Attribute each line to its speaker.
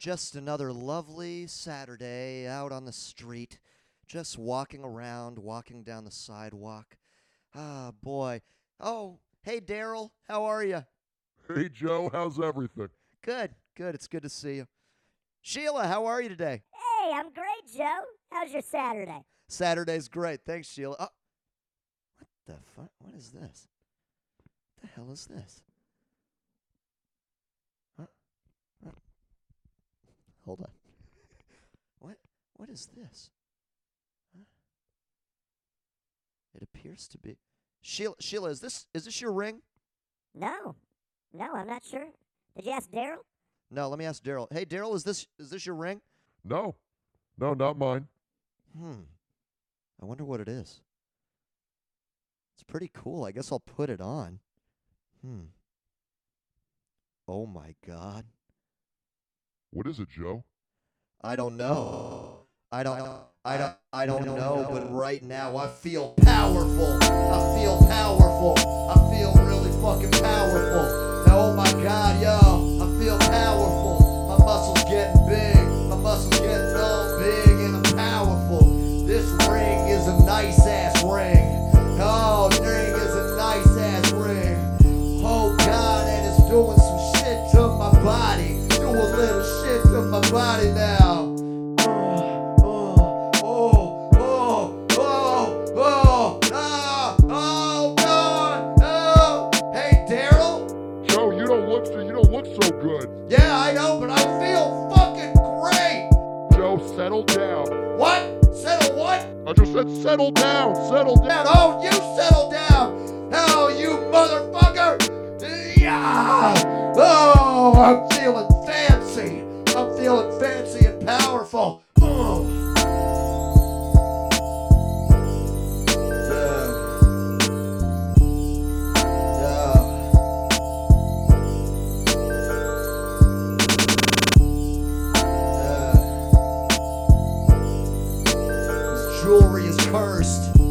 Speaker 1: just another lovely Saturday out on the street, just walking around, walking down the sidewalk. Ah, boy. Oh, hey, Daryl. How are you?
Speaker 2: Hey, Joe, how's everything?
Speaker 1: Good, good. It's good to see you. Sheila, how are you today?
Speaker 3: Hey, I'm great, Joe. How's your Saturday?
Speaker 1: Saturday's great. Thanks, Sheila. Oh, what the fuck? What is this? What the hell is this? Huh? Huh? Hold on. What is this? Huh? It appears to be Sheila, is this your ring?
Speaker 3: No, I'm not sure. Did you ask Daryl?
Speaker 1: No, let me ask Daryl. Hey, Daryl, is this your ring?
Speaker 2: No, not mine.
Speaker 1: I wonder what it is. It's pretty cool. I guess I'll put it on. Oh my God.
Speaker 2: What is it, Joe?
Speaker 1: I don't know. I don't know, but right now I feel powerful. I feel powerful. I feel really fucking powerful. Now, oh my God, yo, I feel powerful. My muscles getting big. My muscles getting all big and I'm powerful. This ring is a nice ass ring. Oh, ring is a nice ass ring. Oh God, and it's doing some shit to my body. Do a little shit to my body now.
Speaker 2: So good.
Speaker 1: Yeah, I know, but I feel fucking great.
Speaker 2: Joe, settle down.
Speaker 1: What? Settle what?
Speaker 2: I just said settle down. Settle down.
Speaker 1: Oh, you settle down. Oh, you motherfucker. Yeah. Oh, I'm feeling fancy. I'm feeling fancy and powerful. Jewelry is cursed.